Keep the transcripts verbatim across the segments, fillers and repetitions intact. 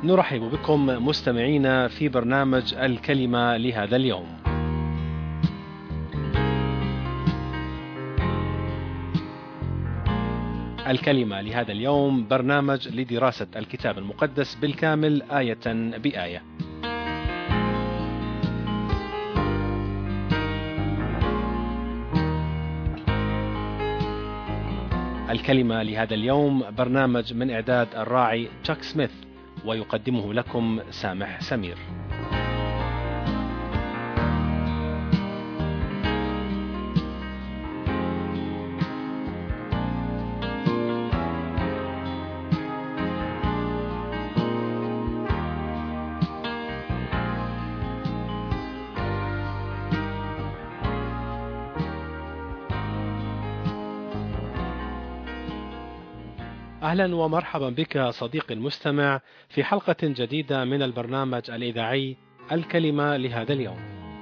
نرحب بكم مستمعينا في برنامج الكلمة لهذا اليوم. الكلمة لهذا اليوم برنامج لدراسة الكتاب المقدس بالكامل آية بآية. الكلمة لهذا اليوم برنامج من إعداد الراعي تشاك سميث، ويقدمه لكم سامح سمير. أهلا ومرحبا بك صديقي المستمع في حلقة جديدة من البرنامج الإذاعي الكلمة لهذا اليوم.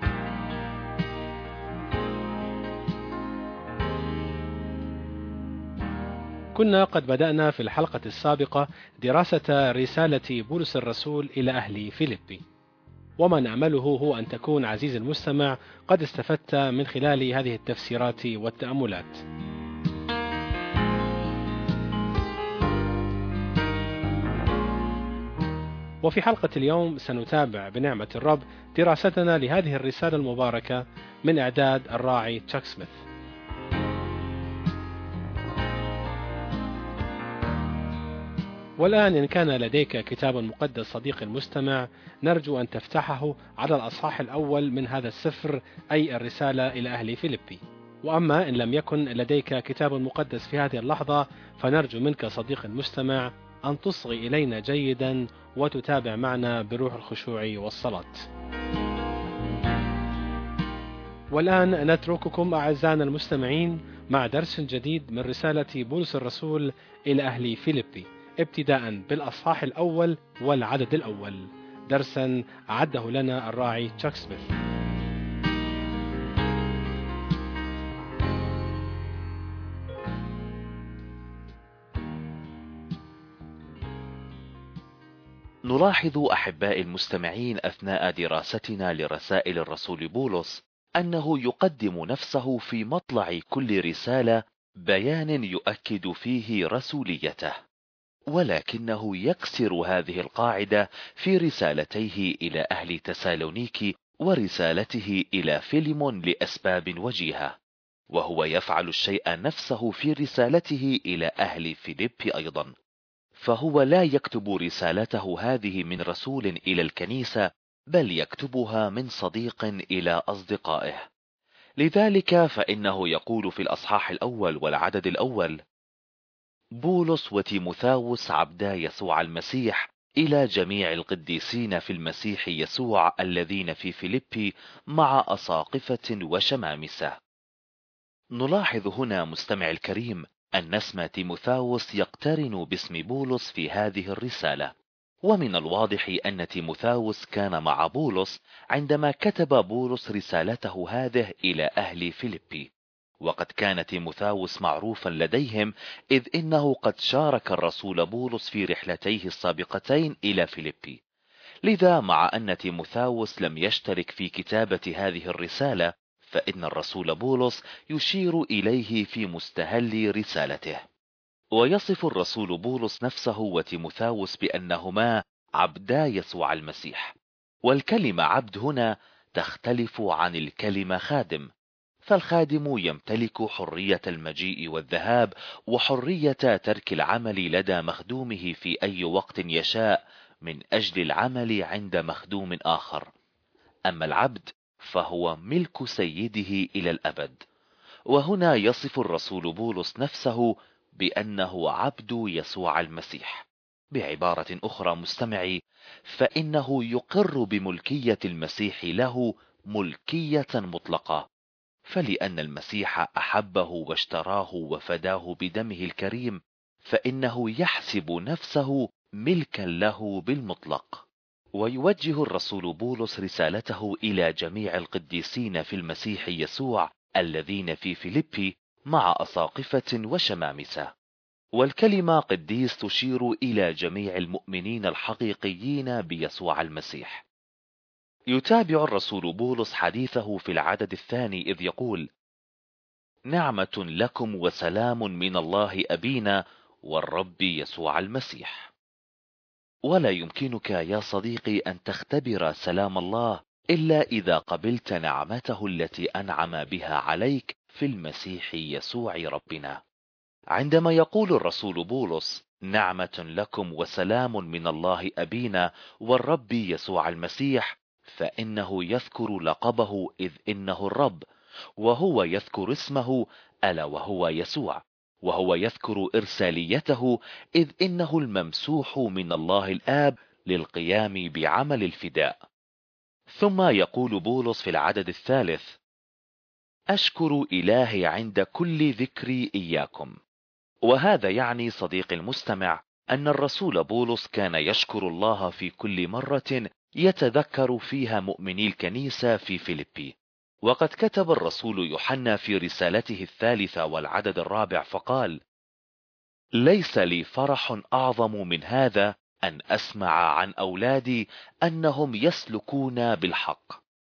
كنا قد بدأنا في الحلقة السابقة دراسة رسالة بولس الرسول إلى أهل فيليبي، وما نأمله هو أن تكون عزيزي المستمع قد استفدت من خلال هذه التفسيرات والتأملات. وفي حلقة اليوم سنتابع بنعمة الرب دراستنا لهذه الرسالة المباركة من إعداد الراعي تشاك سميث. والآن إن كان لديك كتاب مقدس صديقي المستمع، نرجو أن تفتحه على الأصحاح الأول من هذا السفر، أي الرسالة إلى أهل فيليبي. وأما إن لم يكن لديك كتاب مقدس في هذه اللحظة، فنرجو منك صديقي المستمع أن تصغي إلينا جيدا وتتابع معنا بروح الخشوع والصلاة. والآن نترككم أعزائنا المستمعين مع درس جديد من رسالة بولس الرسول إلى أهل فيليبي، ابتداء بالأصحاح الأول والعدد الأول، درسا أعده لنا الراعي تشاك سميث. نلاحظ أحباء المستمعين أثناء دراستنا لرسائل الرسول بولس أنه يقدم نفسه في مطلع كل رسالة بيان يؤكد فيه رسوليته، ولكنه يكسر هذه القاعدة في رسالتيه إلى أهل تسالونيكي ورسالته إلى فيليمون لأسباب وجيهة، وهو يفعل الشيء نفسه في رسالته إلى أهل فيليبي أيضا. فهو لا يكتب رسالته هذه من رسول إلى الكنيسة، بل يكتبها من صديق إلى أصدقائه. لذلك فإنه يقول في الأصحاح الأول والعدد الأول: بولس وتيموثاوس عبدا يسوع المسيح إلى جميع القديسين في المسيح يسوع الذين في فيليبي مع أساقفة وشمامسة. نلاحظ هنا مستمع الكريم أن اسم تيموثاوس يقترن باسم بولس في هذه الرسالة، ومن الواضح أن تيموثاوس كان مع بولس عندما كتب بولس رسالته هذه إلى أهل فيليبي، وقد كان تيموثاوس معروفا لديهم، إذ إنه قد شارك الرسول بولس في رحلتيه السابقتين إلى فيليبي. لذا مع أن تيموثاوس لم يشترك في كتابة هذه الرسالة، فإن الرسول بولس يشير إليه في مستهل رسالته. ويصف الرسول بولس نفسه وتيموثاوس بأنهما عبدا يسوع المسيح، والكلمة عبد هنا تختلف عن الكلمة خادم، فالخادم يمتلك حرية المجيء والذهاب وحرية ترك العمل لدى مخدومه في أي وقت يشاء من أجل العمل عند مخدوم آخر. أما العبد فهو ملك سيده إلى الأبد. وهنا يصف الرسول بولس نفسه بأنه عبد يسوع المسيح. بعبارة أخرى مستمعي، فإنه يقر بملكية المسيح له ملكية مطلقة، فلأن المسيح أحبه واشتراه وفداه بدمه الكريم، فإنه يحسب نفسه ملكا له بالمطلق. ويوجه الرسول بولس رسالته إلى جميع القديسين في المسيح يسوع الذين في فيليبي مع أساقفة وشمامسة. والكلمة قديس تشير إلى جميع المؤمنين الحقيقيين بيسوع المسيح. يتابع الرسول بولس حديثه في العدد الثاني إذ يقول: نعمة لكم وسلام من الله أبينا والرب يسوع المسيح. ولا يمكنك يا صديقي أن تختبر سلام الله إلا إذا قبلت نعمته التي أنعم بها عليك في المسيح يسوع ربنا. عندما يقول الرسول بولس: نعمة لكم وسلام من الله أبينا والرب يسوع المسيح، فإنه يذكر لقبه إذ إنه الرب، وهو يذكر اسمه ألا وهو يسوع، وهو يذكر إرساليته إذ إنه الممسوح من الله الآب للقيام بعمل الفداء. ثم يقول بولس في العدد الثالث: أشكر إلهي عند كل ذكري إياكم. وهذا يعني صديق المستمع أن الرسول بولس كان يشكر الله في كل مرة يتذكر فيها مؤمني الكنيسة في فيليبي. وقد كتب الرسول يوحنا في رسالته الثالثة والعدد الرابع فقال: ليس لي فرح أعظم من هذا أن أسمع عن أولادي أنهم يسلكون بالحق.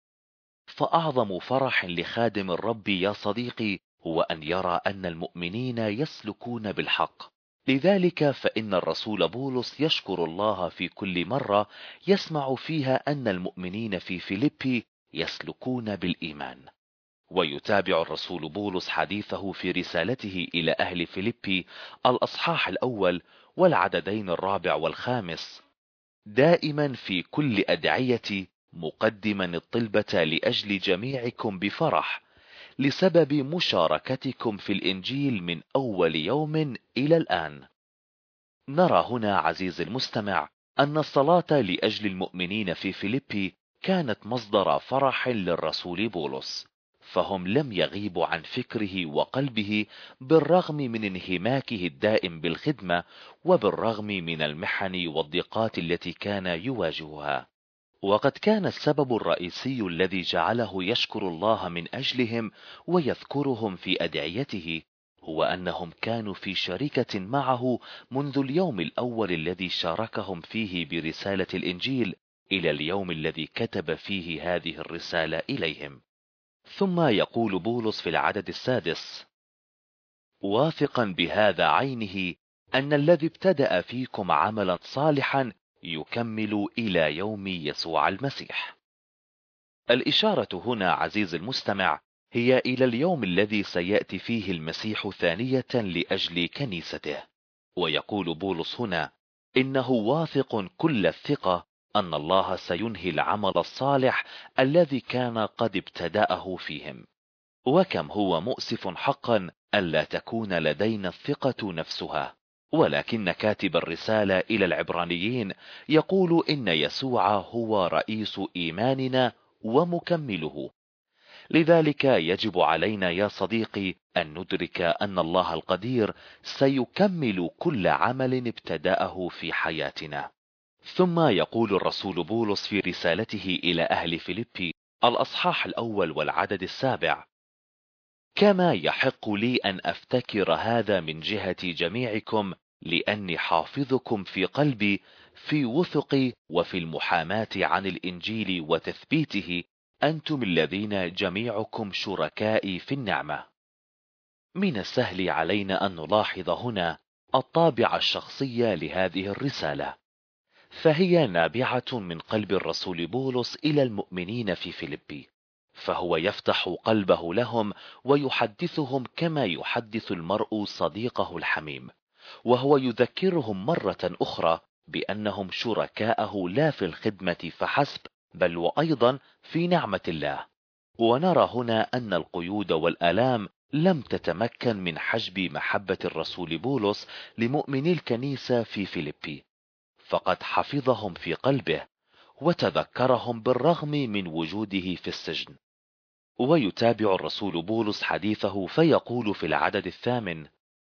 فأعظم فرح لخادم الرب يا صديقي هو أن يرى أن المؤمنين يسلكون بالحق. لذلك فإن الرسول بولس يشكر الله في كل مرة يسمع فيها أن المؤمنين في فيليبي يسلكون بالإيمان. ويتابع الرسول بولس حديثه في رسالته إلى أهل فيليبي الأصحاح الأول والعددين الرابع والخامس: دائما في كل أدعيتي مقدما الطلبة لأجل جميعكم بفرح لسبب مشاركتكم في الإنجيل من أول يوم إلى الآن. نرى هنا عزيز المستمع أن الصلاة لأجل المؤمنين في فيليبي كانت مصدر فرح للرسول بولس، فهم لم يغيبوا عن فكره وقلبه بالرغم من انهماكه الدائم بالخدمة وبالرغم من المحن والضيقات التي كان يواجهها. وقد كان السبب الرئيسي الذي جعله يشكر الله من أجلهم ويذكرهم في أدعيته هو أنهم كانوا في شركة معه منذ اليوم الأول الذي شاركهم فيه برسالة الإنجيل إلى اليوم الذي كتب فيه هذه الرسالة إليهم. ثم يقول بولس في العدد السادس: واثقا بهذا عينه أن الذي ابتدأ فيكم عملا صالحا يكمل إلى يوم يسوع المسيح. الإشارة هنا عزيز المستمع هي إلى اليوم الذي سيأتي فيه المسيح ثانية لأجل كنيسته. ويقول بولس هنا إنه واثق كل الثقة أن الله سينهي العمل الصالح الذي كان قد ابتدأه فيهم. وكم هو مؤسف حقا ألا تكون لدينا الثقة نفسها، ولكن كاتب الرسالة إلى العبرانيين يقول إن يسوع هو رئيس إيماننا ومكمله. لذلك يجب علينا يا صديقي أن ندرك أن الله القدير سيكمل كل عمل ابتدأه في حياتنا. ثم يقول الرسول بولس في رسالته إلى أهل فيليبي الأصحاح الأول والعدد السابع: كما يحق لي أن أفتكر هذا من جهة جميعكم لأني حافظكم في قلبي في وثقي وفي المحاماة عن الإنجيل وتثبيته، أنتم الذين جميعكم شركائي في النعمة. من السهل علينا أن نلاحظ هنا الطابع الشخصي لهذه الرسالة، فهي نابعة من قلب الرسول بولس إلى المؤمنين في فيليبي، فهو يفتح قلبه لهم ويحدثهم كما يحدث المرء صديقه الحميم، وهو يذكرهم مرة أخرى بأنهم شركاءه لا في الخدمة فحسب بل وأيضا في نعمة الله. ونرى هنا أن القيود والآلام لم تتمكن من حجب محبة الرسول بولس لمؤمني الكنيسة في فيليبي، فقد حفظهم في قلبه وتذكرهم بالرغم من وجوده في السجن. ويتابع الرسول بولس حديثه فيقول في العدد الثامن: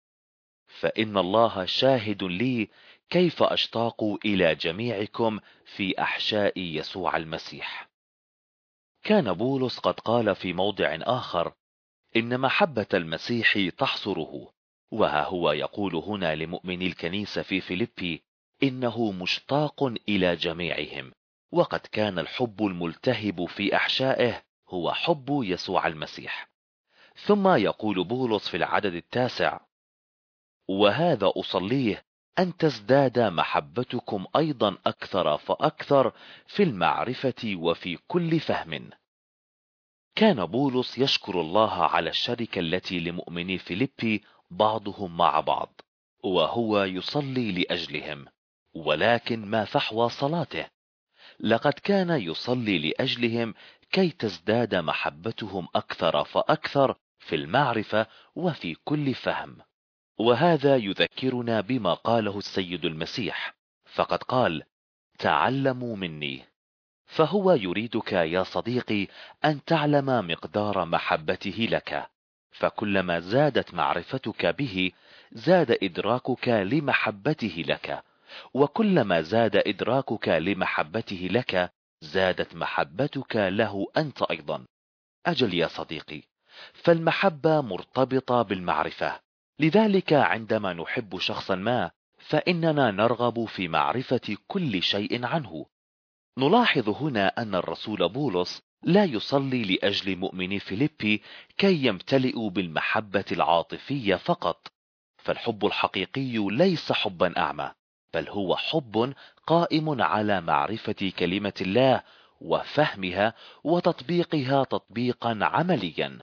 فإن الله شاهد لي كيف أشتاق إلى جميعكم في أحشاء يسوع المسيح. كان بولس قد قال في موضع آخر إن محبة المسيح تحصره، وها هو يقول هنا لمؤمني الكنيسة في فيليبي إنه مشتاق إلى جميعهم، وقد كان الحب الملتهب في أحشائه هو حب يسوع المسيح. ثم يقول بولس في العدد التاسع: وهذا أصليه أن تزداد محبتكم أيضا أكثر فأكثر في المعرفة وفي كل فهم. كان بولس يشكر الله على الشركة التي لمؤمني فيليبي بعضهم مع بعض، وهو يصلي لأجلهم. ولكن ما فحوى صلاته؟ لقد كان يصلي لأجلهم كي تزداد محبتهم أكثر فأكثر في المعرفة وفي كل فهم. وهذا يذكرنا بما قاله السيد المسيح، فقد قال: تعلموا مني. فهو يريدك يا صديقي أن تعلم مقدار محبته لك، فكلما زادت معرفتك به زاد إدراكك لمحبته لك، وكلما زاد إدراكك لمحبته لك زادت محبتك له أنت أيضا. أجل يا صديقي، فالمحبة مرتبطة بالمعرفة، لذلك عندما نحب شخصا ما فإننا نرغب في معرفة كل شيء عنه. نلاحظ هنا أن الرسول بولس لا يصلي لأجل مؤمني فيليبي كي يمتلئوا بالمحبة العاطفية فقط، فالحب الحقيقي ليس حبا أعمى، بل هو حب قائم على معرفة كلمة الله وفهمها وتطبيقها تطبيقا عمليا.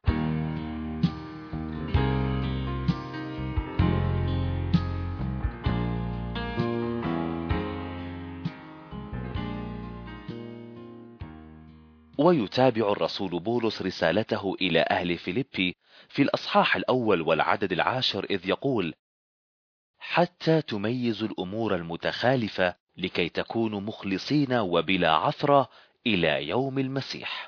ويتابع الرسول بولس رسالته إلى أهل فيليبي في الأصحاح الأول والعدد العاشر إذ يقول: حتى تميزوا الأمور المتخالفة لكي تكونوا مخلصين وبلا عثرة إلى يوم المسيح.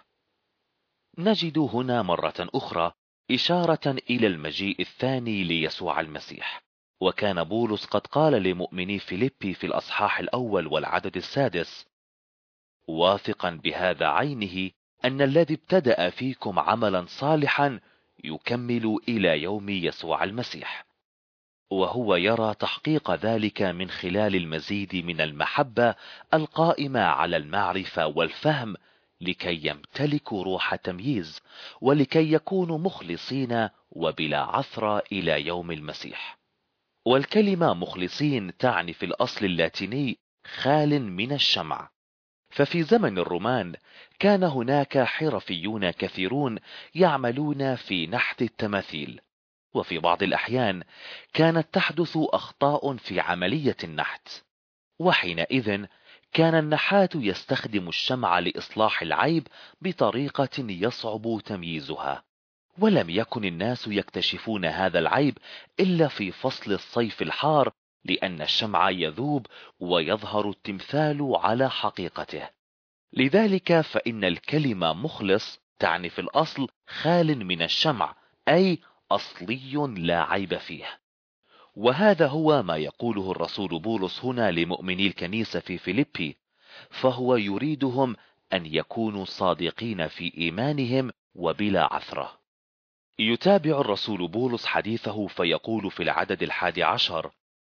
نجد هنا مرة أخرى إشارة إلى المجيء الثاني ليسوع المسيح، وكان بولس قد قال لمؤمني فيليبي في الأصحاح الأول والعدد السادس: واثقا بهذا عينه أن الذي ابتدأ فيكم عملا صالحا يكمل إلى يوم يسوع المسيح. وهو يرى تحقيق ذلك من خلال المزيد من المحبة القائمة على المعرفة والفهم، لكي يمتلكوا روح تمييز ولكي يكونوا مخلصين وبلا عثرة إلى يوم المسيح. والكلمة مخلصين تعني في الأصل اللاتيني خال من الشمع. ففي زمن الرومان كان هناك حرفيون كثيرون يعملون في نحت التماثيل، وفي بعض الأحيان كانت تحدث أخطاء في عملية النحت، وحينئذ كان النحات يستخدم الشمع لإصلاح العيب بطريقة يصعب تمييزها. ولم يكن الناس يكتشفون هذا العيب إلا في فصل الصيف الحار، لأن الشمع يذوب ويظهر التمثال على حقيقته. لذلك فإن الكلمة مخلص تعني في الأصل خال من الشمع، أي أصلي لا عيب فيه. وهذا هو ما يقوله الرسول بولس هنا لمؤمني الكنيسة في فيليبي، فهو يريدهم أن يكونوا صادقين في إيمانهم وبلا عثرة. يتابع الرسول بولس حديثه فيقول في العدد الحادي عشر: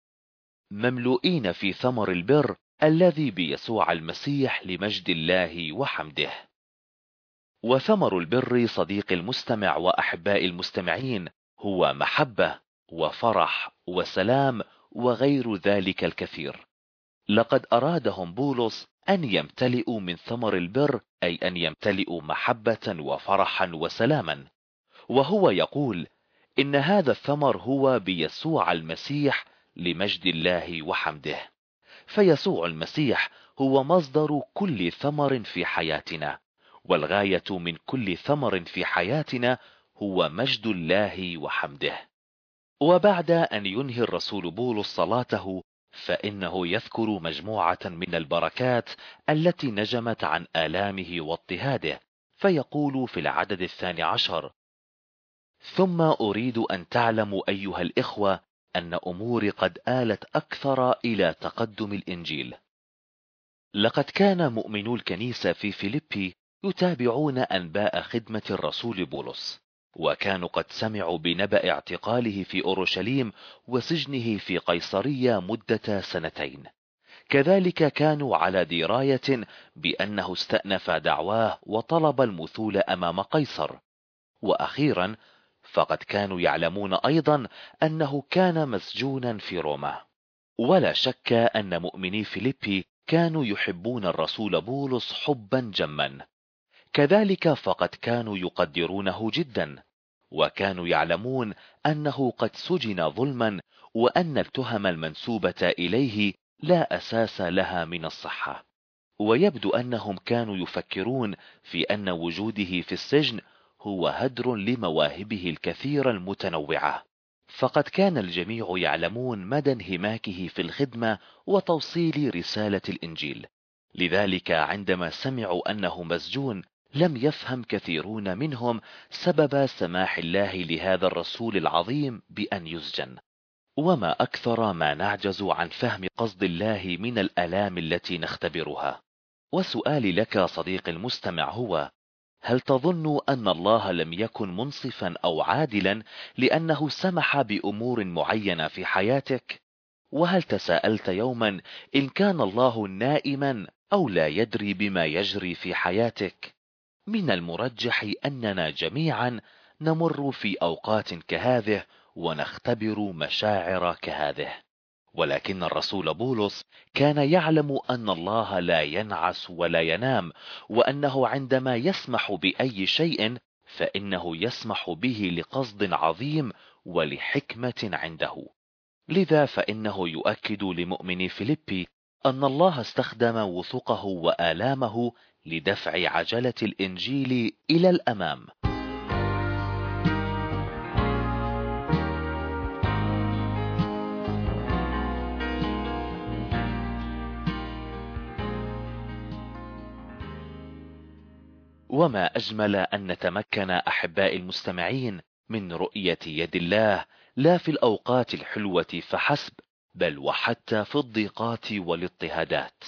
مملوئين في ثمر البر الذي بيسوع المسيح لمجد الله وحمده. وثمر البر صديق المستمع وأحباء المستمعين هو محبة وفرح وسلام وغير ذلك الكثير. لقد أرادهم بولس أن يمتلئوا من ثمر البر، أي أن يمتلئوا محبة وفرحا وسلاما. وهو يقول إن هذا الثمر هو بيسوع المسيح لمجد الله وحمده. فيسوع المسيح هو مصدر كل ثمر في حياتنا، والغاية من كل ثمر في حياتنا هو مجد الله وحمده. وبعد أن ينهي الرسول بولس صلاته فإنه يذكر مجموعة من البركات التي نجمت عن آلامه واضطهاده، فيقول في العدد الثاني عشر: ثم أريد أن تعلموا أيها الإخوة أن أموري قد آلت أكثر إلى تقدم الإنجيل. لقد كان مؤمنو الكنيسة في فيليبي يتابعون أنباء خدمة الرسول بولس، وكانوا قد سمعوا بنبأ اعتقاله في أورشليم وسجنه في قيصرية مدة سنتين. كذلك كانوا على دراية بأنه استأنف دعواه وطلب المثول أمام قيصر. وأخيرا فقد كانوا يعلمون أيضا أنه كان مسجونا في روما. ولا شك أن مؤمني فيليبي كانوا يحبون الرسول بولس حبا جما، كذلك فقد كانوا يقدرونه جدا، وكانوا يعلمون أنه قد سجن ظلما، وأن التهم المنسوبة إليه لا أساس لها من الصحة. ويبدو أنهم كانوا يفكرون في أن وجوده في السجن هو هدر لمواهبه الكثيرة المتنوعة، فقد كان الجميع يعلمون مدى انهماكه في الخدمة وتوصيل رسالة الإنجيل. لذلك عندما سمعوا أنه مسجون لم يفهم كثيرون منهم سبب سماح الله لهذا الرسول العظيم بأن يسجن. وما أكثر ما نعجز عن فهم قصد الله من الآلام التي نختبرها. وسؤالي لك صديقي المستمع هو: هل تظن أن الله لم يكن منصفا أو عادلا لأنه سمح بأمور معينة في حياتك؟ وهل تساءلت يوما إن كان الله نائما أو لا يدري بما يجري في حياتك؟ من المرجح أننا جميعا نمر في أوقات كهذه ونختبر مشاعر كهذه، ولكن الرسول بولس كان يعلم أن الله لا ينعس ولا ينام، وأنه عندما يسمح بأي شيء فإنه يسمح به لقصد عظيم ولحكمة عنده. لذا فإنه يؤكد لمؤمني فيليبي أن الله استخدم وثقه وآلامه لدفع عجلة الإنجيل إلى الأمام. وما أجمل أن نتمكن أحباء المستمعين من رؤية يد الله لا في الأوقات الحلوة فحسب، بل وحتى في الضيقات والاضطهادات.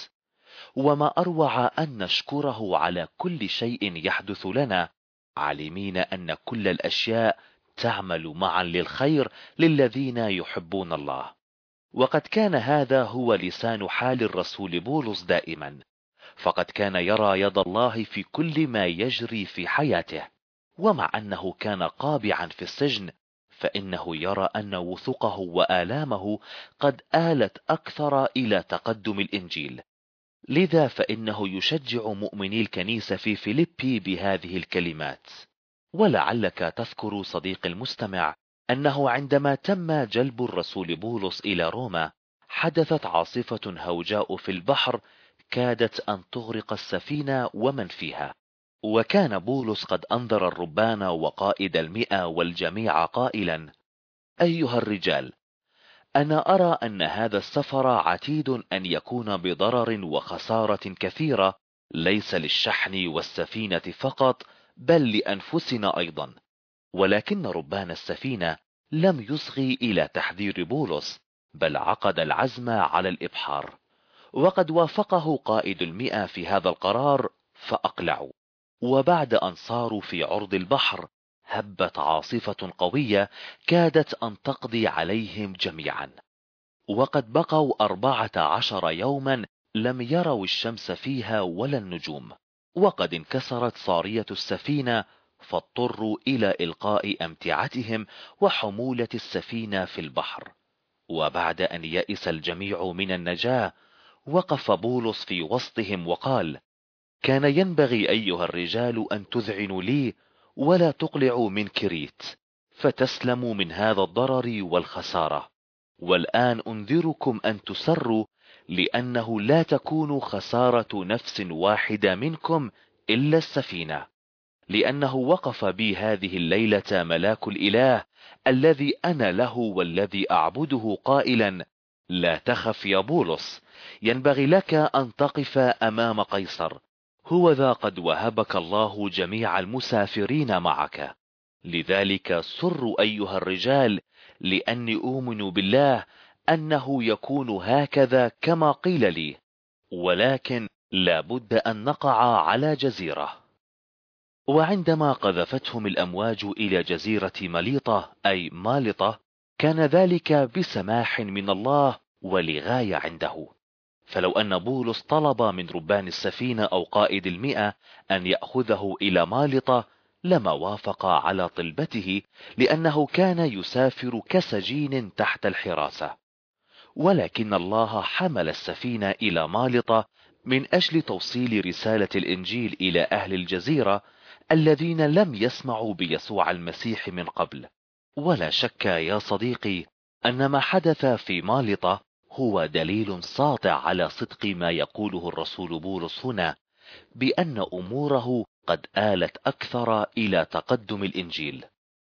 وما أروع أن نشكره على كل شيء يحدث لنا، عالمين أن كل الأشياء تعمل معا للخير للذين يحبون الله. وقد كان هذا هو لسان حال الرسول بولس دائما، فقد كان يرى يد الله في كل ما يجري في حياته. ومع أنه كان قابعا في السجن فإنه يرى أن وثقه وآلامه قد آلت أكثر إلى تقدم الإنجيل. لذا فإنه يشجع مؤمني الكنيسة في فيليبي بهذه الكلمات. ولعلك تذكر صديق المستمع أنه عندما تم جلب الرسول بولس إلى روما حدثت عاصفة هوجاء في البحر كادت أن تغرق السفينة ومن فيها. وكان بولس قد أنذر الربان وقائد المئة والجميع قائلا: أيها الرجال، أنا أرى أن هذا السفر عتيد أن يكون بضرر وخسارة كثيرة، ليس للشحن والسفينة فقط بل لأنفسنا أيضا. ولكن ربان السفينة لم يصغي إلى تحذير بولس، بل عقد العزم على الإبحار. وقد وافقه قائد المئة في هذا القرار فأقلعوا. وبعد أن صاروا في عرض البحر هبت عاصفة قوية كادت أن تقضي عليهم جميعا. وقد بقوا أربعة عشر يوما لم يروا الشمس فيها ولا النجوم. وقد انكسرت صارية السفينة فاضطروا إلى إلقاء أمتعتهم وحمولة السفينة في البحر. وبعد أن يئس الجميع من النجاة وقف بولس في وسطهم وقال: كان ينبغي أيها الرجال أن تذعنوا لي ولا تقلعوا من كريت، فتسلموا من هذا الضرر والخسارة. والآن أنذركم أن تسروا، لأنه لا تكون خسارة نفس واحدة منكم إلا السفينة. لأنه وقف بي هذه الليلة ملاك الإله الذي أنا له والذي أعبده قائلا: لا تخف يا بولس، ينبغي لك أن تقف أمام قيصر، هو ذا قد وهبك الله جميع المسافرين معك. لذلك سروا أيها الرجال، لأني أؤمن بالله أنه يكون هكذا كما قيل لي، ولكن لا بد أن نقع على جزيرة. وعندما قذفتهم الأمواج إلى جزيرة مليطة أي مالطة كان ذلك بسماح من الله ولغاية عنده. فلو أن بولس طلب من ربان السفينة أو قائد المئة أن يأخذه إلى مالطة لما وافق على طلبته، لأنه كان يسافر كسجين تحت الحراسة. ولكن الله حمل السفينة إلى مالطة من أجل توصيل رسالة الإنجيل إلى أهل الجزيرة الذين لم يسمعوا بيسوع المسيح من قبل. ولا شك يا صديقي أن ما حدث في مالطة هو دليل ساطع على صدق ما يقوله الرسول بولس هنا، بأن أموره قد آلت أكثر إلى تقدم الإنجيل.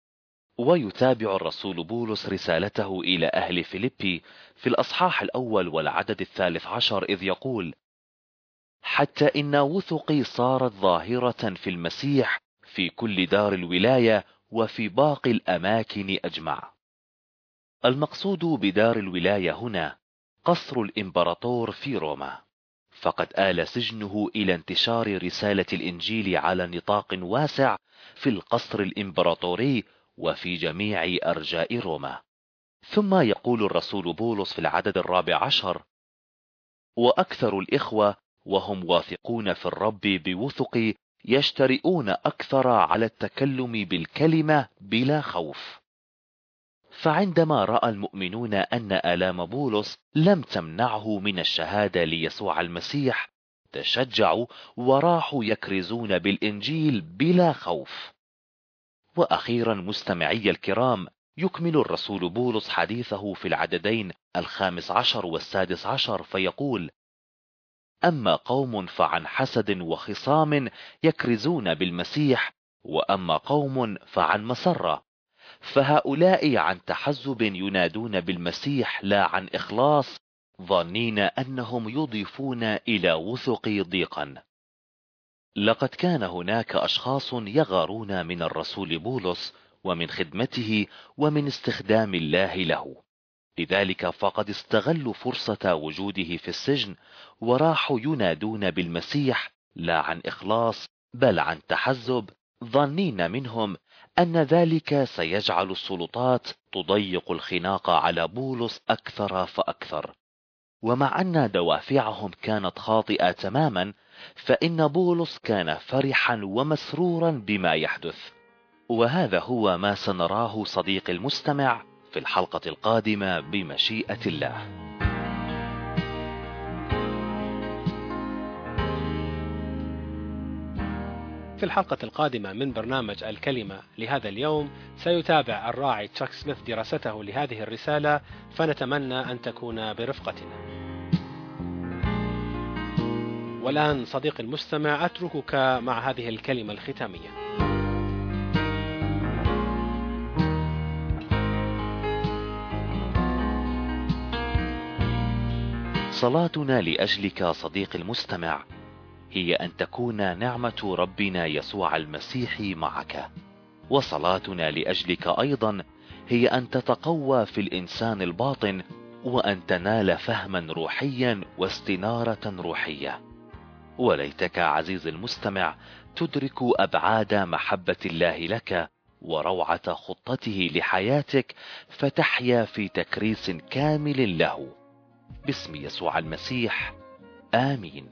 ويتابع الرسول بولس رسالته إلى أهل فيلبي في الأصحاح الأول والعدد الثالث عشر إذ يقول: حتى إن وثقي صارت ظاهرة في المسيح في كل دار الولاية وفي باقي الأماكن أجمع. المقصود بدار الولاية هنا قصر الإمبراطور في روما، فقد آل سجنه إلى انتشار رسالة الإنجيل على نطاق واسع في القصر الإمبراطوري وفي جميع أرجاء روما. ثم يقول الرسول بولس في العدد الرابع عشر: وأكثر الإخوة وهم واثقون في الرب بوثق يجترئون أكثر على التكلم بالكلمة بلا خوف. فعندما رأى المؤمنون أن آلام بولس لم تمنعه من الشهادة ليسوع المسيح تشجعوا وراحوا يكرزون بالإنجيل بلا خوف. وأخيرا مستمعي الكرام، يكمل الرسول بولس حديثه في العددين الخامس عشر والسادس عشر فيقول: أما قوم فعن حسد وخصام يكرزون بالمسيح، وأما قوم فعن مسرة، فهؤلاء عن تحزب ينادون بالمسيح لا عن إخلاص، ظنين أنهم يضيفون إلى وثق ضيقا. لقد كان هناك أشخاص يغارون من الرسول بولس ومن خدمته ومن استخدام الله له، لذلك فقد استغلوا فرصة وجوده في السجن وراحوا ينادون بالمسيح لا عن إخلاص بل عن تحزب، ظنين منهم أن ذلك سيجعل السلطات تضيق الخناق على بولس أكثر فأكثر. ومع أن دوافعهم كانت خاطئة تماما، فإن بولس كان فرحا ومسرورا بما يحدث. وهذا هو ما سنراه صديق المستمع في الحلقة القادمة بمشيئة الله. في الحلقة القادمة من برنامج الكلمة لهذا اليوم سيتابع الراعي تشاك سميث دراسته لهذه الرسالة، فنتمنى أن تكون برفقتنا. والآن صديق المستمع أتركك مع هذه الكلمة الختامية. صلاتنا لأجلك صديق المستمع هي أن تكون نعمة ربنا يسوع المسيح معك، وصلاتنا لأجلك أيضا هي أن تتقوى في الإنسان الباطن وأن تنال فهما روحيا واستنارة روحية. وليتك عزيز المستمع تدرك أبعاد محبة الله لك وروعة خطته لحياتك، فتحيا في تكريس كامل له باسم يسوع المسيح، آمين.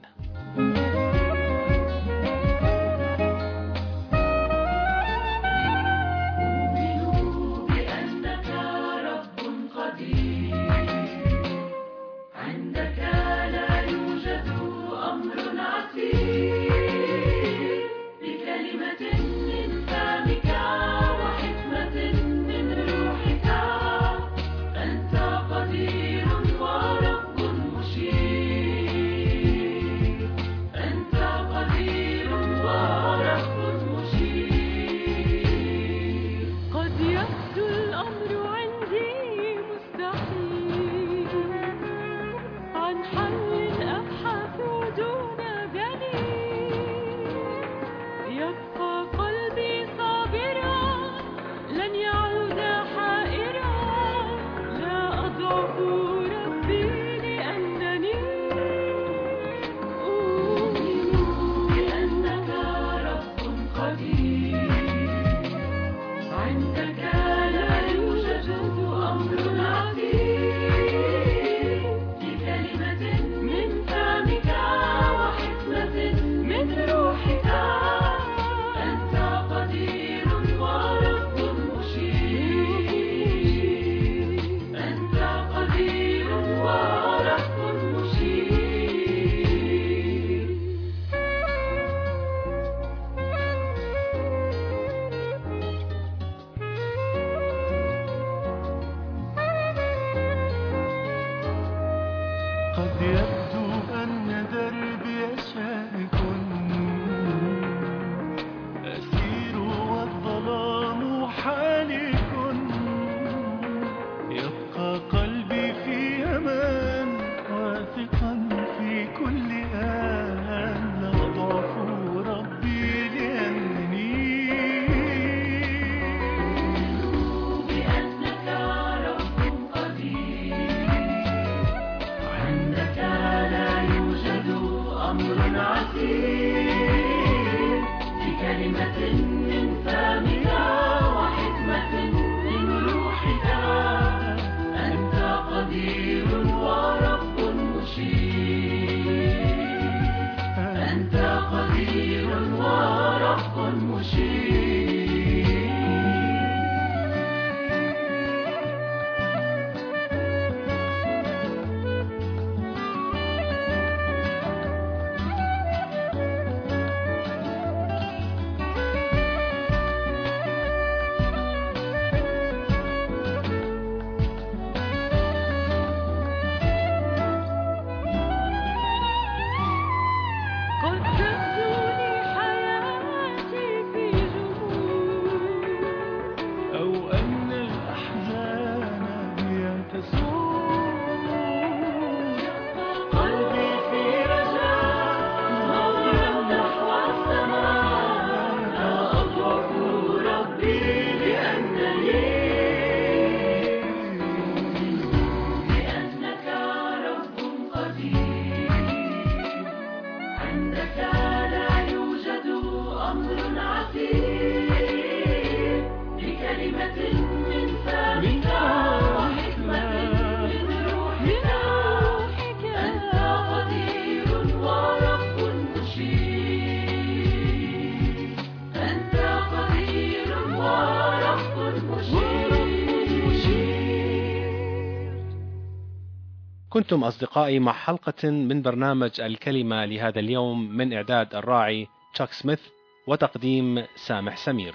كنتم أصدقائي مع حلقة من برنامج الكلمة لهذا اليوم من إعداد الراعي تشاك سميث وتقديم سامح سمير.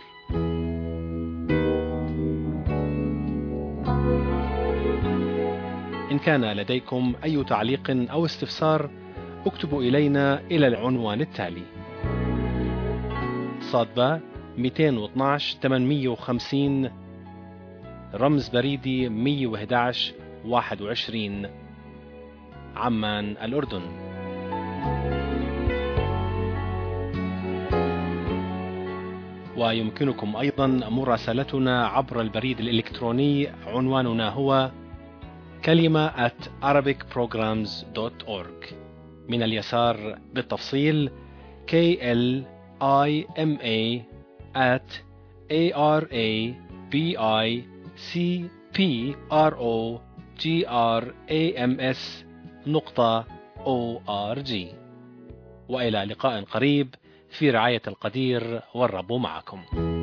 إن كان لديكم أي تعليق أو استفسار اكتبوا إلينا إلى العنوان التالي: صادبة مئتين واثناشر ثمانمئة وخمسين، رمز بريدي مئة وأحد عشر واحد وعشرين، عمان الأردن. ويمكنكم أيضا مراسلتنا عبر البريد الإلكتروني، عنواننا هو كلمة at arabic programs dot org. من اليسار بالتفصيل K L I M A at A R A B I C P R O G R A M S نقطة أو آر جي. وإلى لقاء قريب في رعاية القدير، والرب معكم.